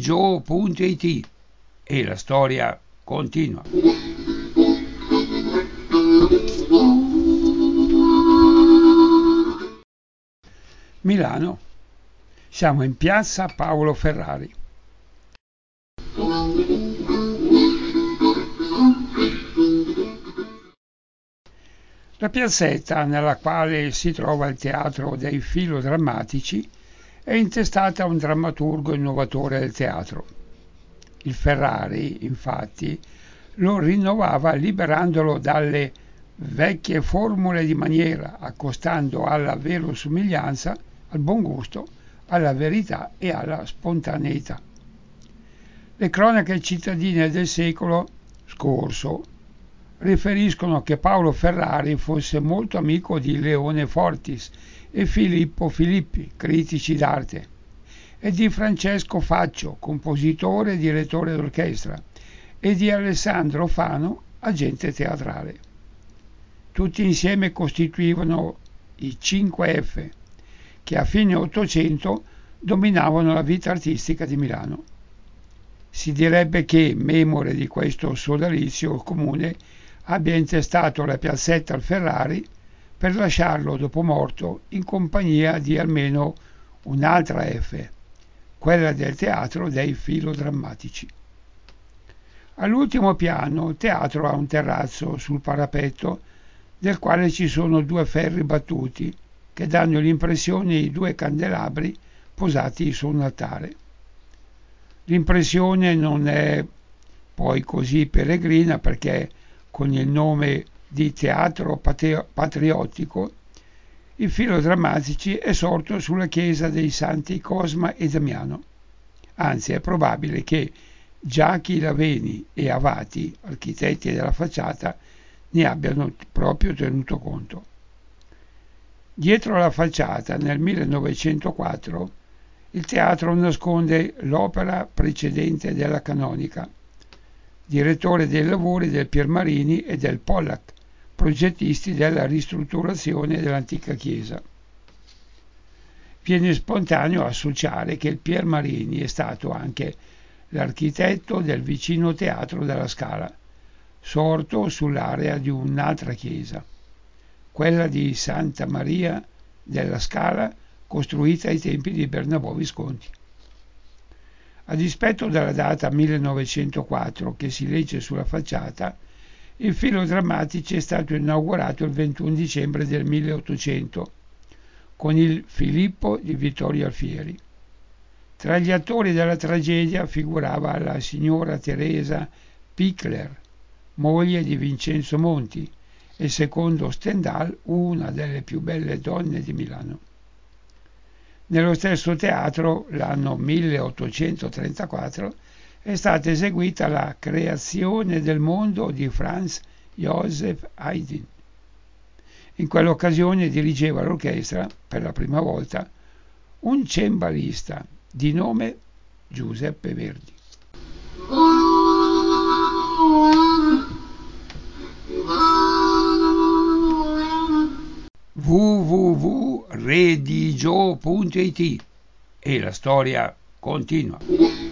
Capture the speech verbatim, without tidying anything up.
redigio punto it e la storia continua. Milano. Siamo in piazza Paolo Ferrari. La piazzetta nella quale si trova il teatro dei filodrammatici è intestata a un drammaturgo innovatore del teatro. Il Ferrari, infatti, lo rinnovava liberandolo dalle vecchie formule di maniera, accostando alla verosomiglianza, al buon gusto, alla verità e alla spontaneità. Le cronache cittadine del secolo scorso riferiscono che Paolo Ferrari fosse molto amico di Leone Fortis e Filippo Filippi, critici d'arte, e di Francesco Faccio, compositore e direttore d'orchestra, e di Alessandro Fano, agente teatrale. Tutti insieme costituivano i cinque F, che a fine Ottocento dominavano la vita artistica di Milano. Si direbbe che, memore di questo sodalizio comune, abbia intestato la piazzetta al Ferrari per lasciarlo dopo morto in compagnia di almeno un'altra F, quella del teatro dei filodrammatici. All'ultimo piano il teatro ha un terrazzo sul parapetto del quale ci sono due ferri battuti che danno l'impressione di due candelabri posati su un altare. L'impressione non è poi così peregrina perché con il nome di teatro patriottico il filodrammatici è sorto sulla chiesa dei santi Cosma e Damiano. Anzi, è probabile che Giachi Laveni e Avati, architetti della facciata, ne abbiano proprio tenuto conto. Dietro la facciata, nel millenovecentoquattro, il teatro nasconde l'opera precedente della Canonica, direttore dei lavori del Piermarini e del Pollack, progettisti della ristrutturazione dell'antica chiesa. Viene spontaneo associare che il Piermarini è stato anche l'architetto del vicino teatro della Scala, sorto sull'area di un'altra chiesa, quella di Santa Maria della Scala, costruita ai tempi di Bernabò Visconti. A dispetto della data millenovecentoquattro che si legge sulla facciata, il filodrammatici è stato inaugurato il ventuno dicembre del milleottocento con il Filippo di Vittorio Alfieri. Tra gli attori della tragedia figurava la signora Teresa Pichler, moglie di Vincenzo Monti e secondo Stendhal una delle più belle donne di Milano. Nello stesso teatro, l'anno milleottocentotrentaquattro, è stata eseguita la Creazione del mondo di Franz Joseph Haydn. In quell'occasione dirigeva l'orchestra, per la prima volta, un cembalista di nome Giuseppe Verdi. w w w punto redigio punto it e la storia continua.